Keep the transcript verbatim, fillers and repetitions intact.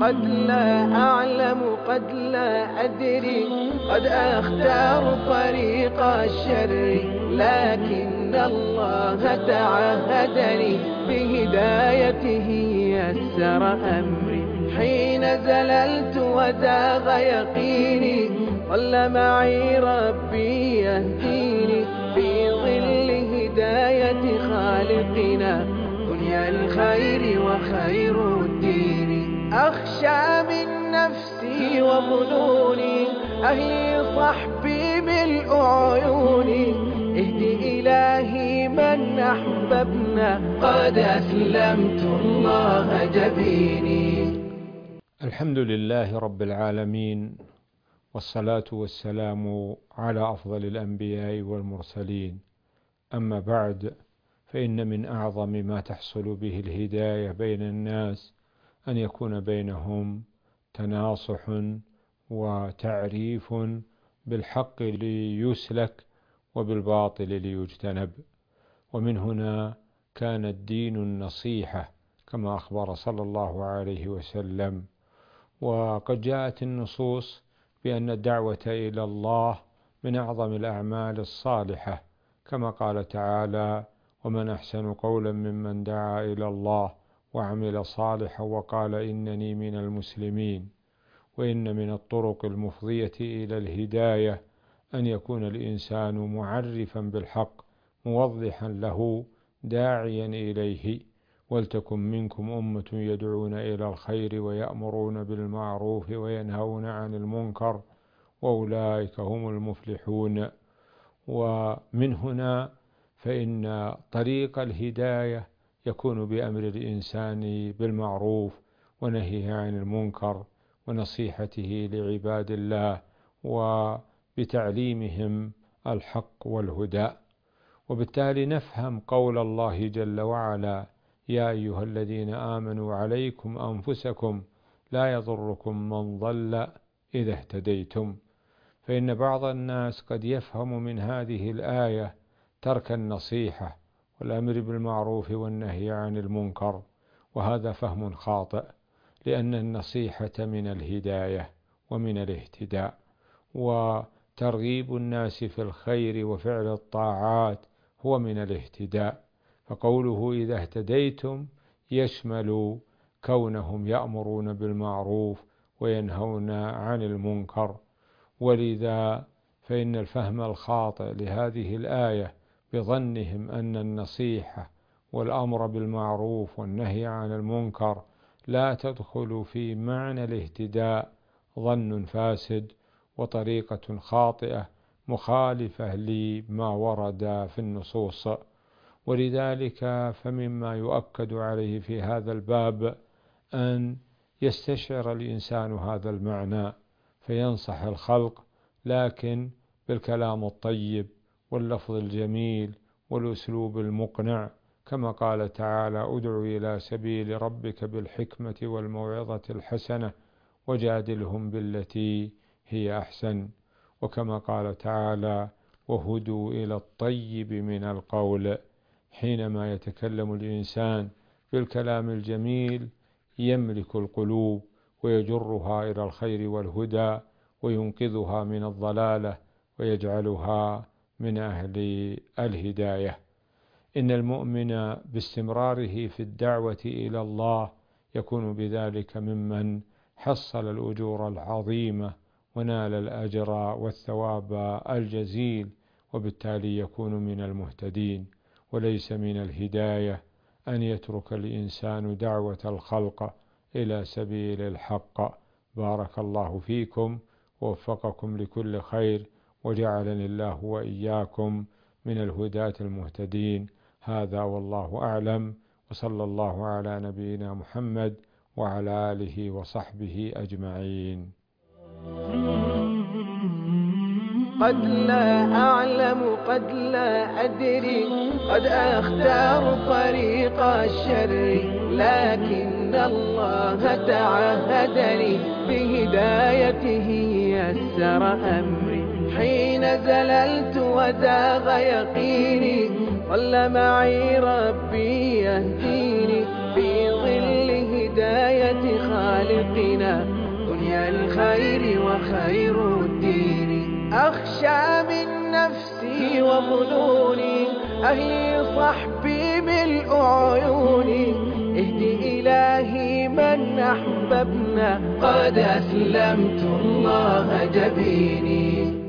قد لا أعلم قد لا أدري، قد أختار طريق الشر، لكن الله تعهدني بهدايته يسر أمري. حين زللت وزاغ يقيني، ظل معي ربي يهديني، في ظل هداية خالقنا دنيا الخير وخير الدين. أخشى من نفسي وظنوني، أهلي صحبي ملء عيوني، اهدي إلهي من أحببنا، قد أسلمت الله جبيني. الحمد لله رب العالمين، والصلاة والسلام على أفضل الأنبياء والمرسلين. أما بعد، فإن من أعظم ما تحصل به الهداية بين الناس أن يكون بينهم تناصح وتعريف بالحق ليسلك وبالباطل ليجتنب. ومن هنا كان الدين النصيحة كما أخبر صلى الله عليه وسلم. وقد جاءت النصوص بأن الدعوة إلى الله من أعظم الأعمال الصالحة، كما قال تعالى: ومن أحسن قولا ممن دعا إلى الله وعمل صالحا وقال إنني من المسلمين. وإن من الطرق المفضية إلى الهداية أن يكون الإنسان معرفا بالحق، موضحا له، داعيا إليه. ولتكن منكم أمة يدعون إلى الخير ويأمرون بالمعروف وينهون عن المنكر وأولئك هم المفلحون. ومن هنا فإن طريق الهداية يكون بأمر الإنسان بالمعروف ونهيه عن المنكر ونصيحته لعباد الله وبتعليمهم الحق والهدى. وبالتالي نفهم قول الله جل وعلا: يا أيها الذين آمنوا عليكم أنفسكم لا يضركم من ضل إذا اهتديتم. فإن بعض الناس قد يفهم من هذه الآية ترك النصيحة والأمر بالمعروف والنهي عن المنكر، وهذا فهم خاطئ، لأن النصيحة من الهداية ومن الاهتداء، وترغيب الناس في الخير وفعل الطاعات هو من الاهتداء. فقوله إذا اهتديتم يشمل كونهم يأمرون بالمعروف وينهون عن المنكر. ولذا فإن الفهم الخاطئ لهذه الآية بظنهم أن النصيحة والأمر بالمعروف والنهي عن المنكر لا تدخل في معنى الاهتداء ظن فاسد وطريقة خاطئة مخالفة لما ورد في النصوص. ولذلك فمما يؤكد عليه في هذا الباب أن يستشعر الإنسان هذا المعنى فينصح الخلق، لكن بالكلام الطيب واللفظ الجميل والأسلوب المقنع، كما قال تعالى: ادع إلى سبيل ربك بالحكمة والموعظة الحسنة وجادلهم بالتي هي أحسن. وكما قال تعالى: وهدوا إلى الطيب من القول. حينما يتكلم الإنسان بالكلام الجميل يملك القلوب ويجرها إلى الخير والهدى وينقذها من الضلالة ويجعلها من أهل الهداية. إن المؤمن باستمراره في الدعوة إلى الله يكون بذلك ممن حصل الأجور العظيمة ونال الأجر والثواب الجزيل، وبالتالي يكون من المهتدين. وليس من الهداية أن يترك الإنسان دعوة الخلق إلى سبيل الحق. بارك الله فيكم ووفقكم لكل خير، وجعلني الله وإياكم من الهداة المهتدين. هذا والله أعلم، وصلى الله على نبينا محمد وعلى آله وصحبه أجمعين. قد لا أعلم قد لا أدري، قد أختار طريق الشر، لكن الله تعهدني بهدايته يسر أمري. حين زللت وزاغ يقيني، ظل معي ربي يهديني، في ظل هداية خالقي خلقنا دنيا الخير وخير الدين. أخشى من نفسي وظنوني، أهلي صحبي ملء عيوني، اهدي إلهي من أحببنا، قد أسلمت الله جبيني.